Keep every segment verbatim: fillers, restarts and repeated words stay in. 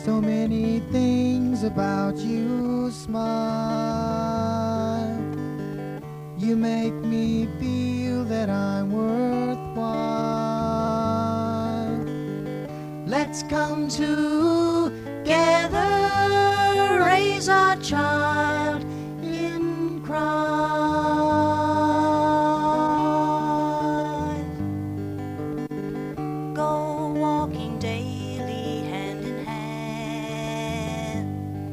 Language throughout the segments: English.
So many things about you smile. You make me feel that I'm worthwhile. Let's come together, raise our child in Christ. Go walking daily hand in hand.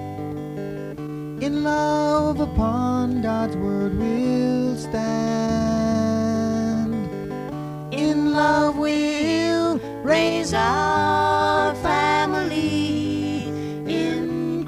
In love upon God's word we'll stand. In love we'll raise our family in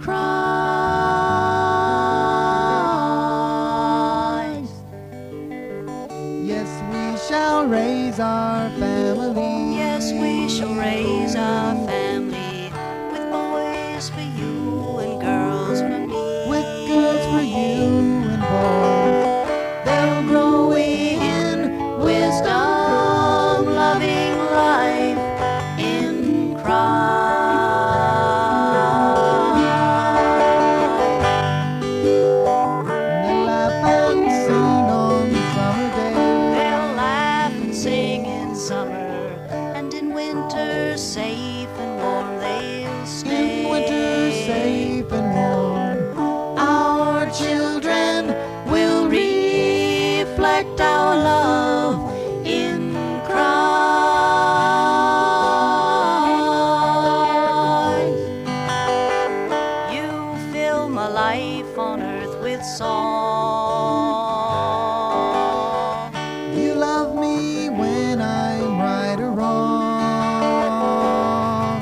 Christ. Yes, we shall raise our family. Yes, we shall raise our family with boys for you and girls for me. With girls for you and boys. They'll grow in wisdom, loving life in Christ. They'll laugh and sing on summer days. They'll laugh and sing in summer, and in winter safe and warm they'll stay. In winter safe and warm, our children will reflect our love in Christ. You fill my life on earth with song. You love me when I'm right or wrong.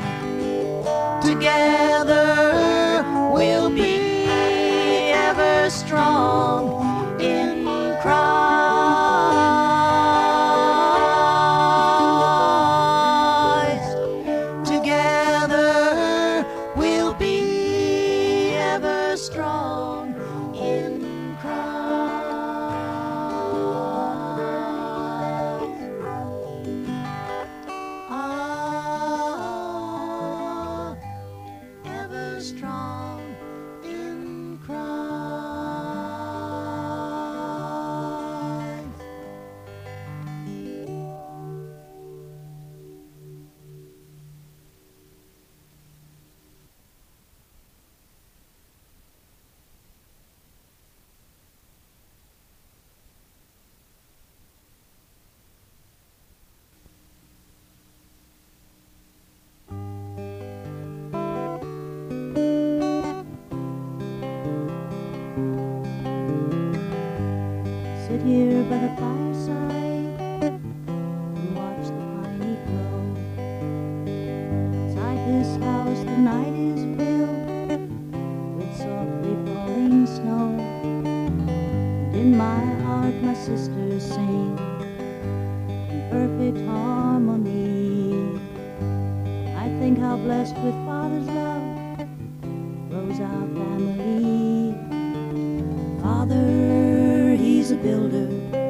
Together we'll be ever strong in Christ. Together we'll be ever strong in Christ. Ah, ever strong in Christ. Sit here by the fireside and watch the piney glow. Inside this house the night is filled with softly falling snow. And in my heart my sisters sing in perfect harmony. I think how blessed with Father's love grows our family. Father, he's a builder,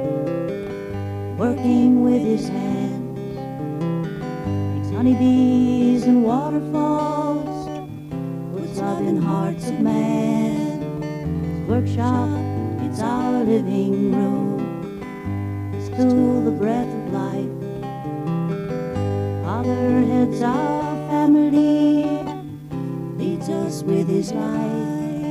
working with his hands. Makes honeybees and waterfalls, puts love in hearts of man. His workshop, it's our living room. His tool, the breath of life. Father heads our family, leads us with his light.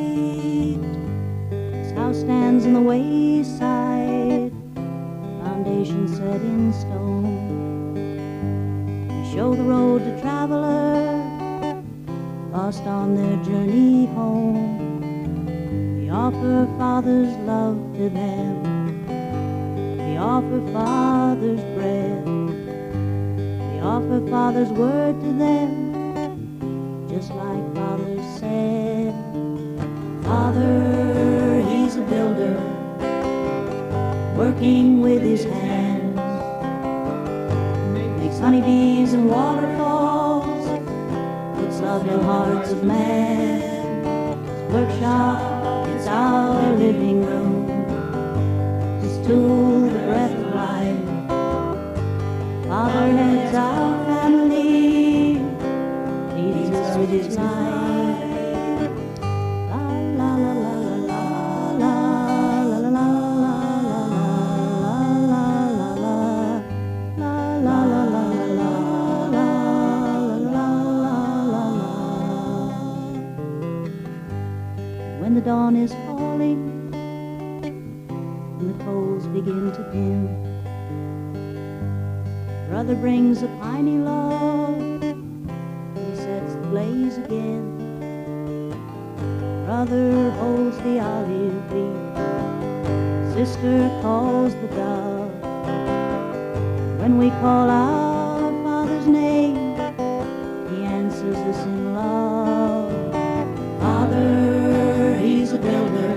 House stands in the wayside, foundation set in stone. We show the road to travelers lost on their journey home. We offer Father's love to them. We offer Father's bread. We offer Father's word to them, just like Father said. Father, he's a builder, working with his hands. Makes honeybees and waterfalls, puts love in hearts of man. His workshop, it's our living room. His tool, the breath of life. Father heads our family, leads us with his light. La la la la la la la la la when the dawn is falling and the coals begin to dim, brother brings a piney log and he sets the blaze again. Brother holds the olive leaf, sister calls the dove. When we call our Father's name, he answers us in love. Father, he's a builder,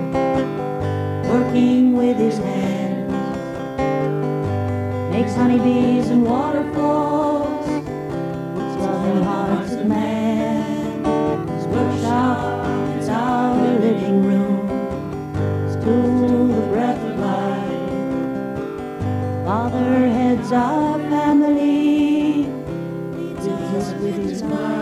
working with his hands, makes honeybees and waterfalls, puts love in the hearts of man. His workshop is our living room, his tool the breath of life. Father heads our family, leads us with his might.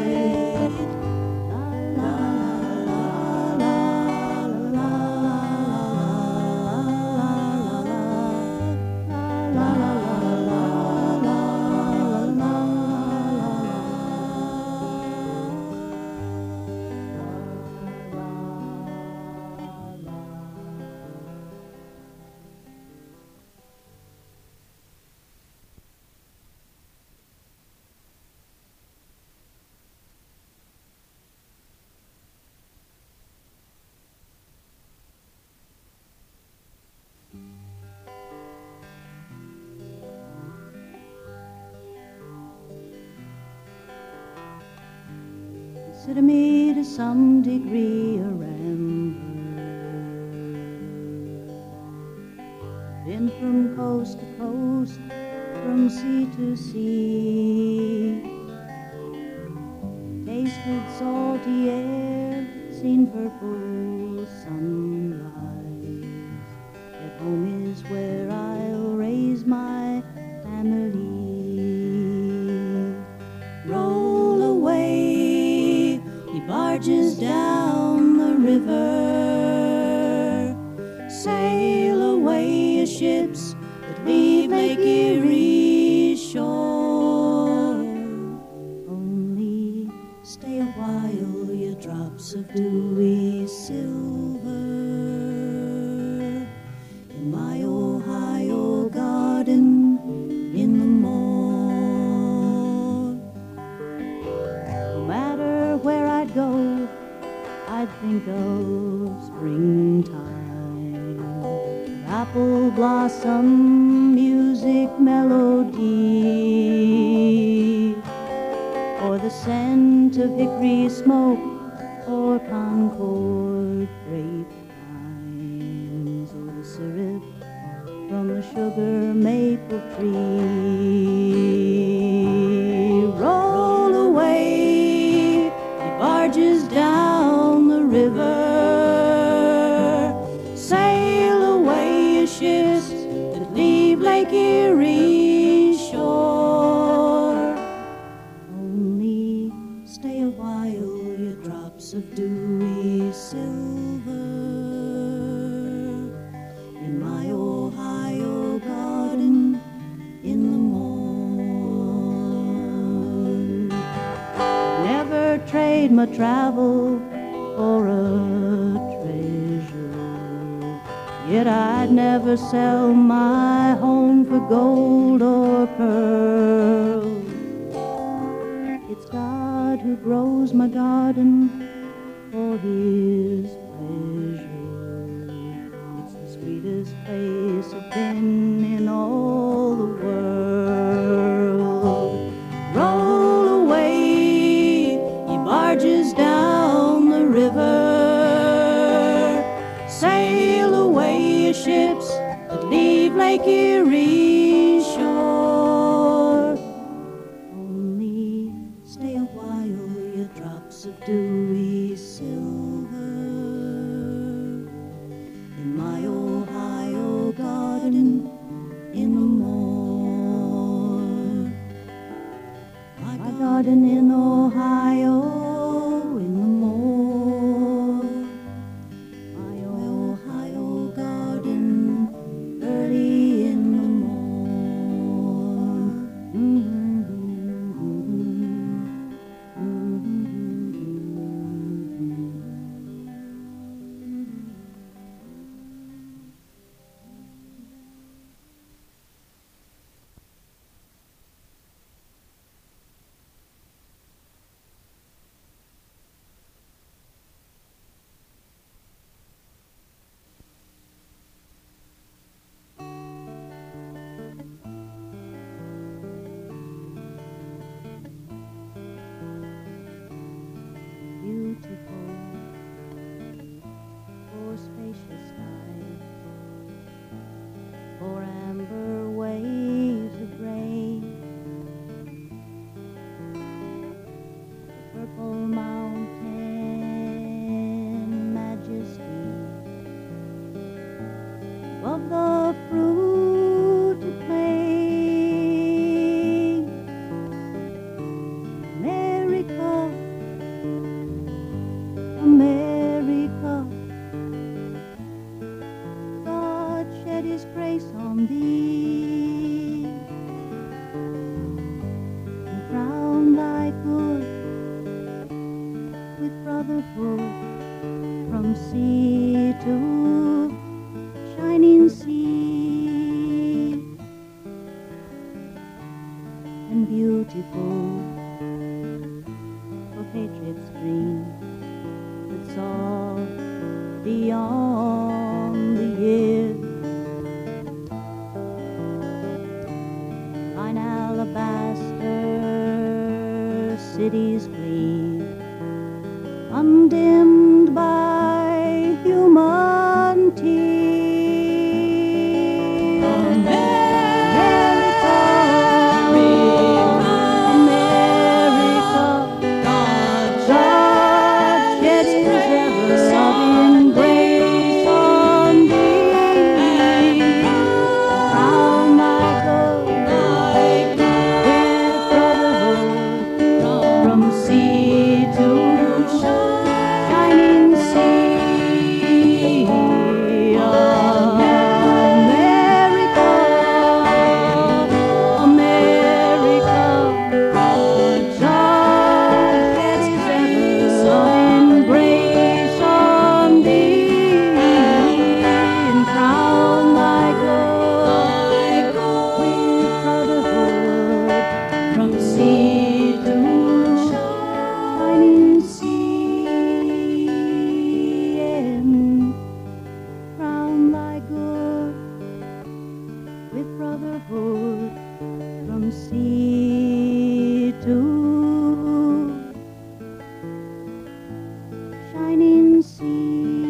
Consider me to some degree a rambler, been from coast to coast, from sea to sea, tasted salty air, seen purple sunrise. At home is where I'll raise my family. Roll away, he barges down the river. Sail away, your ships that leave Lake Erie shore. Only stay a while, your drops of dewy silver, in my Ohio garden in the morn. No matter where I'd go, I'd think of springtime, apple blossom, music, melody, or the scent of hickory smoke, or Concord grapevines, or the syrup from the sugar maple tree. Roll away, he barges down the river. Sail away, your ships that leave Lake Erie shore. Only stay a while, your drops of dewy silver, in my Ohio garden in the morn. Never trade my travel for a treasure, yet I'd never sell my home for gold or pearl. It's God who grows my garden for his pleasure. It's the sweetest place I've been in all the world. Roll away, he barges down the river. Sail away, your ships that leave Lake Erie shore. Only stay a while, your drops of dewy silver, in my Ohio garden in the morn. My garden in Ohio of the fruited plain. America, America, God shed his grace on thee and crown thy good with brotherhood from sea to shining sea, and beautiful for patriots' dream that saw beyond the years. Thine alabaster cities gleam, undimmed by human tears. America, America, God shed his ever-loving grace on thee. Crown thy good with brotherhood from sea to shining sea. America, America, God shed his ever-loving grace on thee, and crown thy good with brotherhood from sea to shining sea, and crown thy good with brotherhood from sea to shining sea.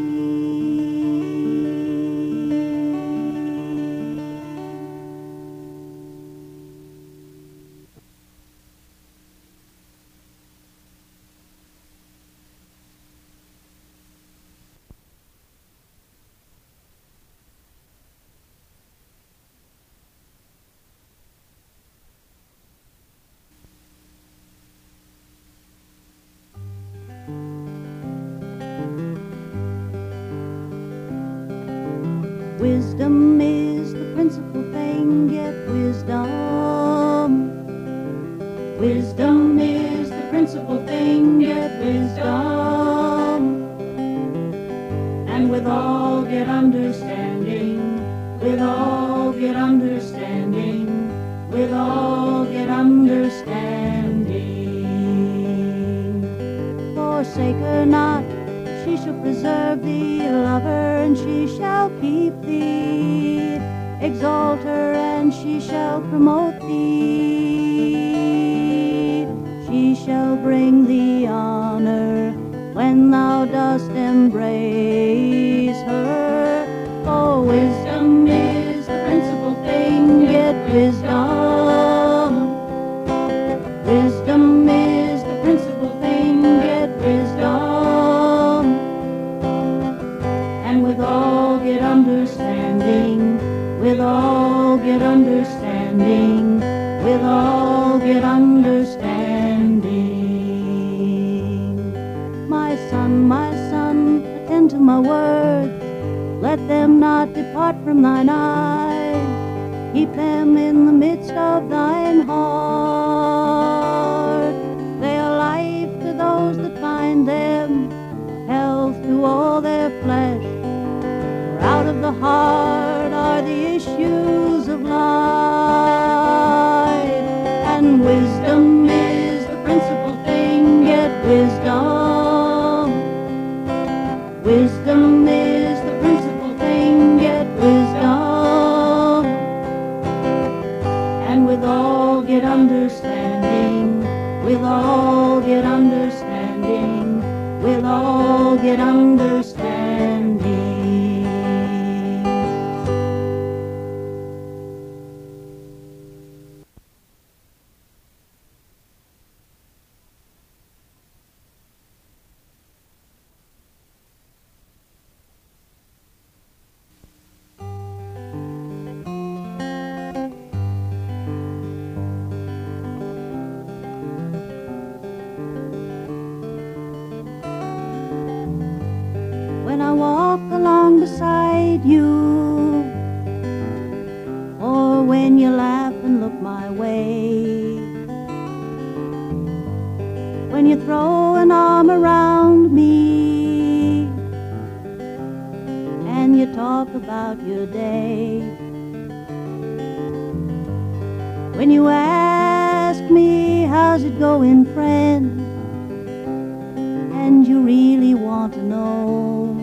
Wisdom is the principal thing, get wisdom. Wisdom is the principal thing, get wisdom. And with all get understanding, with all get understanding, with all get understanding. Forsake her not, she shall preserve thee, love her and she shall keep thee, exalt her and she shall promote thee. She shall bring thee honor when thou dost embrace her. For wisdom is the principal thing, get wisdom. Wisdom is the principal thing, get wisdom. And with all get understanding, with all get understanding, with all get understanding. My son, my son, attend to my words, let them not depart from thine eyes, keep them in the midst of thine heart. They are life to those that find them, health to all their flesh. For out of the heart are the issues of life. And wisdom is the principal thing, get wisdom. Wisdom is the principal thing, get wisdom. And with all get understanding, with all get understanding, with all get understanding. beside you, or when you laugh and look my way, when you throw an arm around me and you talk about your day, when you ask me how's it going, friend, and you really want to know.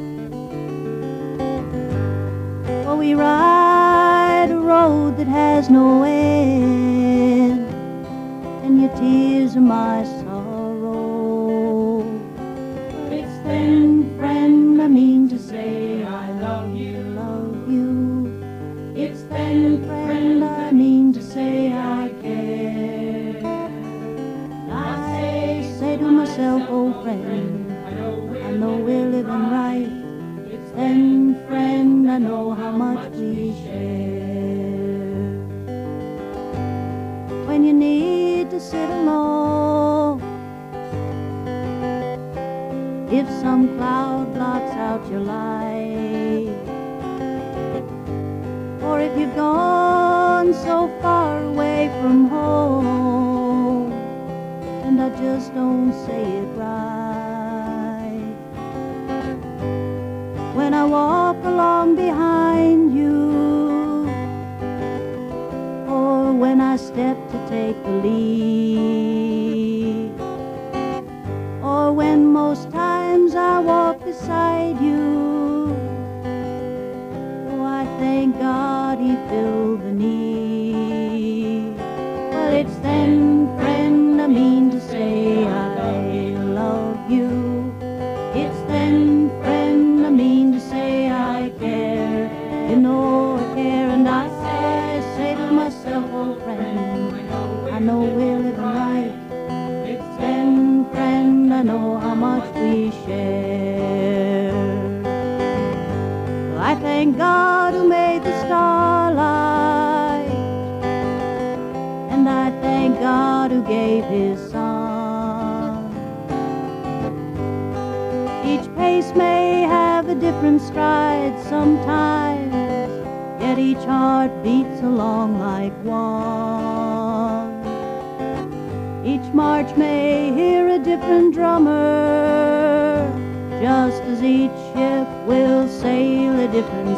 Well, we ride a road that has no end, and your tears are my sorrow. It's then, friend, I mean to say I love you, love you. It's then, friend, I mean to say I care. I say, say to myself, oh friend, I know we're living right. It's then, friend, I know how much we share. When you need to sit alone, if some cloud blocks out your light, or if you've gone so far away from home and I just don't say it right, when I walk along behind you, or when I step to take the lead, or when most times I walk beside you, oh, I thank God He filled the need. Well, it's then, friend, I mean to say I love you. It's then, friend, I mean to say I care. You know I care, and I say, say to myself, oh friend, I know we're living right. It's then, friend, I know how much we share. Well, I thank God who made the starlight, and I thank God who gave His Son. Each pace may have a different stride sometimes, yet each heart beats along like one. Each march may hear a different drummer, just as each ship will sail a different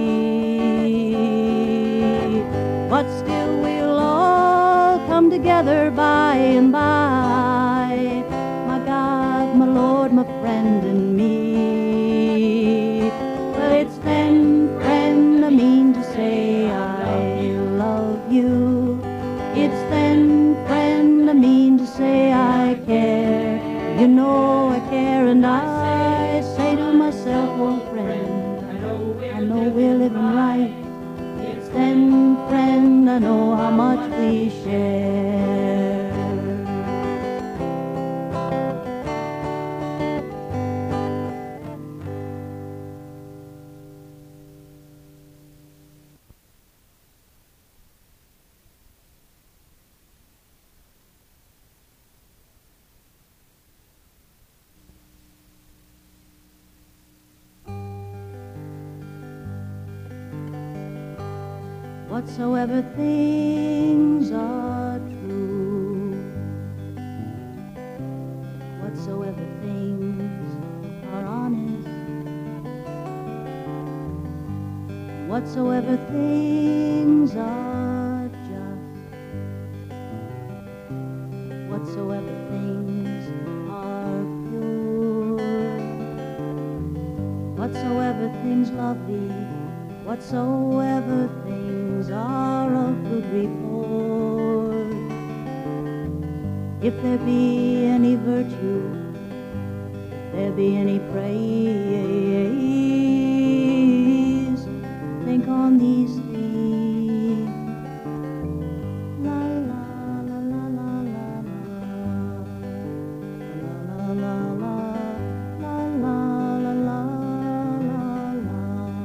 sea. But still we'll all come together by and by, my God, my Lord, my friend, and me. Well, it's then, friend, I mean to say I love you. It's then, friend, I mean to say I care. You know I care, and I say to myself, oh friend, I know we're living right. It's then, friend, I know how much we share. Whatsoever things are true, whatsoever things are honest, whatsoever things are just, whatsoever things are pure, whatsoever things lovely, whatsoever things are of good report, if there be any virtue, if there be any praise, think on these things. La la la la la la la la la la la la la la la.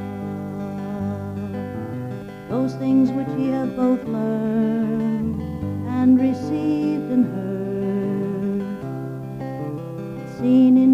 Those things which ye have both learned and received and heard, seen in